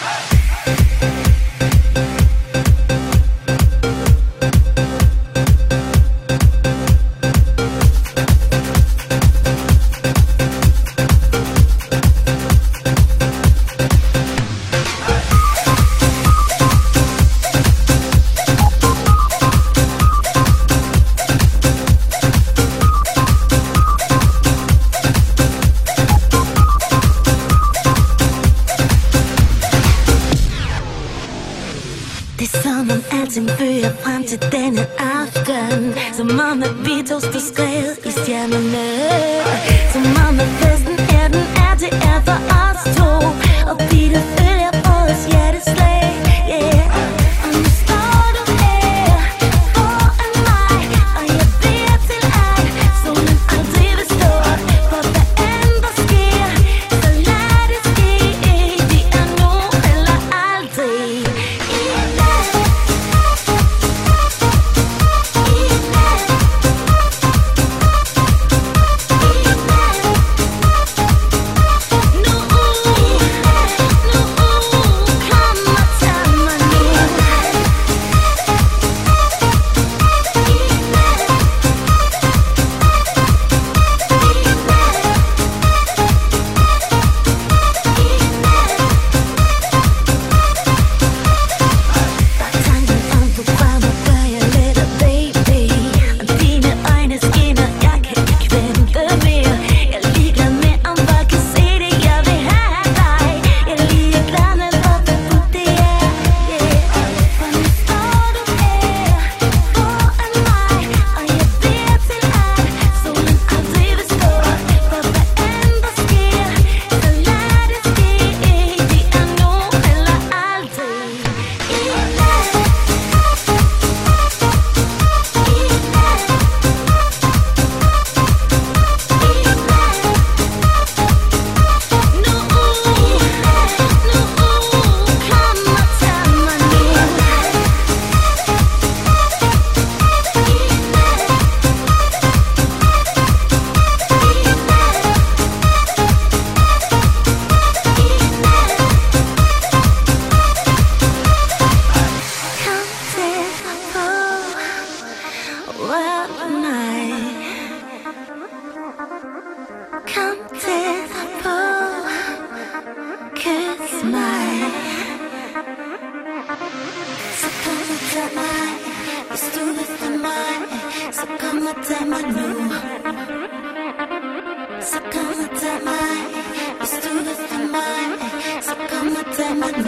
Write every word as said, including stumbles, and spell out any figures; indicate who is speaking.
Speaker 1: Det er som om alting fører frem til denne aften. Som om at vi to står skrevet i stjernerne. Som om at festen er den er det er for os to. Og bilen følger vores hjerteslag, yeah. Og nu står du her foran mig, og jeg beder til at solen aldrig vil stå. For hvad end der sker, så lad det ske. Det er nu eller aldrig. Kom tættere på, kys mig. Så kom og tag mig, hvis du vil for mig. Så kom og tag mig nu. Så kom og tag mig, hvis du vil for mig. Så kom og tag mig nu.